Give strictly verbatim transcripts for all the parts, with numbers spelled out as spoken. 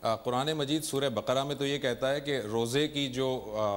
قرآن مجید سورہ بقرہ میں تو یہ کہتا ہے کہ روزے کی جو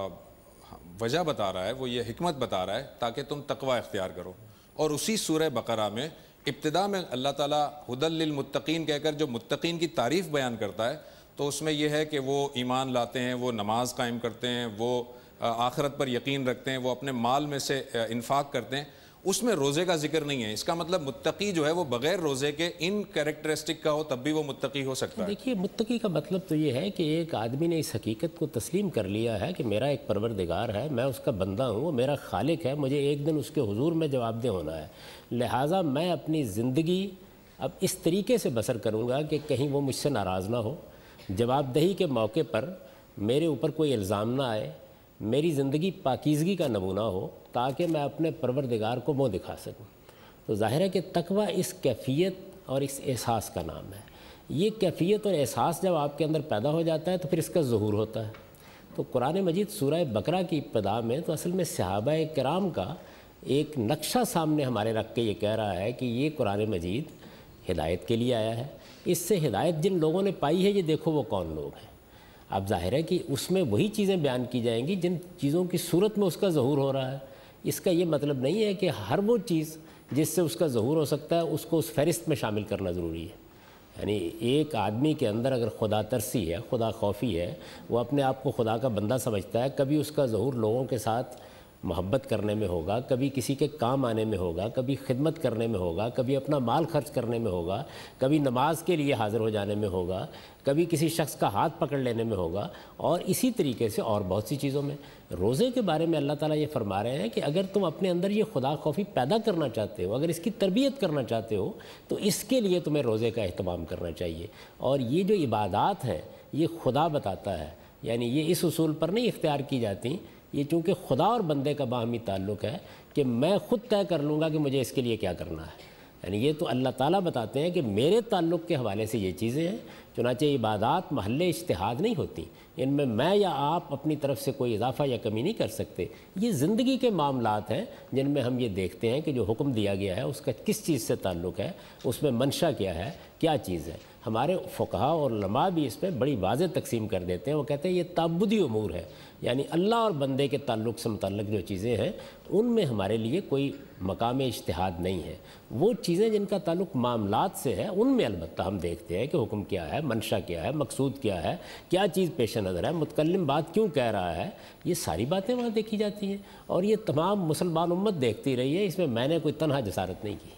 وجہ بتا رہا ہے وہ یہ حکمت بتا رہا ہے تاکہ تم تقوی اختیار کرو، اور اسی سورہ بقرہ میں ابتدا میں اللہ تعالیٰ ہدی للمتقین کہہ کر جو متقین کی تعریف بیان کرتا ہے تو اس میں یہ ہے کہ وہ ایمان لاتے ہیں، وہ نماز قائم کرتے ہیں، وہ آخرت پر یقین رکھتے ہیں، وہ اپنے مال میں سے انفاق کرتے ہیں، اس میں روزے کا ذکر نہیں ہے۔ اس کا مطلب متقی جو ہے وہ بغیر روزے کے ان کریکٹرسٹک کا ہو تب بھی وہ متقی ہو سکتا ہے۔ دیکھیے متقی کا مطلب تو یہ ہے کہ ایک آدمی نے اس حقیقت کو تسلیم کر لیا ہے کہ میرا ایک پروردگار ہے، میں اس کا بندہ ہوں، وہ میرا خالق ہے، مجھے ایک دن اس کے حضور میں جواب دہ ہونا ہے، لہٰذا میں اپنی زندگی اب اس طریقے سے بسر کروں گا کہ کہیں وہ مجھ سے ناراض نہ ہو، جواب دہی کے موقع پر میرے اوپر کوئی الزام نہ آئے، میری زندگی پاکیزگی کا نمونہ ہو تاکہ میں اپنے پروردگار کو منہ دکھا سکوں۔ تو ظاہر ہے کہ تقویٰ اس کیفیت اور اس احساس کا نام ہے۔ یہ کیفیت اور احساس جب آپ کے اندر پیدا ہو جاتا ہے تو پھر اس کا ظہور ہوتا ہے۔ تو قرآن مجید سورہ بقرہ کی ابتدا میں تو اصل میں صحابہ کرام کا ایک نقشہ سامنے ہمارے رکھ کے یہ کہہ رہا ہے کہ یہ قرآن مجید ہدایت کے لیے آیا ہے، اس سے ہدایت جن لوگوں نے پائی ہے یہ دیکھو وہ کون لوگ ہیں۔ اب ظاہر ہے کہ اس میں وہی چیزیں بیان کی جائیں گی جن چیزوں کی صورت میں اس کا ظہور ہو رہا ہے۔ اس کا یہ مطلب نہیں ہے کہ ہر وہ چیز جس سے اس کا ظہور ہو سکتا ہے اس کو اس فہرست میں شامل کرنا ضروری ہے۔ یعنی ایک آدمی کے اندر اگر خدا ترسی ہے، خدا خوفی ہے، وہ اپنے آپ کو خدا کا بندہ سمجھتا ہے، کبھی اس کا ظہور لوگوں کے ساتھ محبت کرنے میں ہوگا، کبھی کسی کے کام آنے میں ہوگا، کبھی خدمت کرنے میں ہوگا، کبھی اپنا مال خرچ کرنے میں ہوگا، کبھی نماز کے لیے حاضر ہو جانے میں ہوگا، کبھی کسی شخص کا ہاتھ پکڑ لینے میں ہوگا، اور اسی طریقے سے اور بہت سی چیزوں میں۔ روزے کے بارے میں اللہ تعالیٰ یہ فرما رہے ہیں کہ اگر تم اپنے اندر یہ خدا خوفی پیدا کرنا چاہتے ہو، اگر اس کی تربیت کرنا چاہتے ہو تو اس کے لیے تمہیں روزے کا اہتمام کرنا چاہیے۔ اور یہ جو عبادات ہیں یہ خدا بتاتا ہے، یعنی یہ اس اصول پر نہیں اختیار کی جاتی، یہ چونکہ خدا اور بندے کا باہمی تعلق ہے کہ میں خود طے کر لوں گا کہ مجھے اس کے لیے کیا کرنا ہے۔ یعنی یہ تو اللہ تعالیٰ بتاتے ہیں کہ میرے تعلق کے حوالے سے یہ چیزیں ہیں، چنانچہ عبادات محل اجتہاد نہیں ہوتی، ان میں میں یا آپ اپنی طرف سے کوئی اضافہ یا کمی نہیں کر سکتے۔ یہ زندگی کے معاملات ہیں جن میں ہم یہ دیکھتے ہیں کہ جو حکم دیا گیا ہے اس کا کس چیز سے تعلق ہے، اس میں منشا کیا ہے، کیا چیز ہے۔ ہمارے فقہاء اور علماء بھی اس پہ بڑی واضح تقسیم کر دیتے ہیں، وہ کہتے ہیں یہ تعبدی امور ہے، یعنی اللہ اور بندے کے تعلق سے متعلق جو چیزیں ہیں ان میں ہمارے لیے کوئی مقام اجتہاد نہیں ہے۔ وہ چیزیں جن کا تعلق معاملات سے ہے ان میں البتہ ہم دیکھتے ہیں کہ حکم کیا ہے، منشا کیا ہے، مقصود کیا ہے، کیا چیز پیش نظر ہے، متکلم بات کیوں کہہ رہا ہے، یہ ساری باتیں وہاں دیکھی جاتی ہیں، اور یہ تمام مسلمان امت دیکھتی رہی ہے، اس میں میں نے کوئی تنہا جسارت نہیں کی۔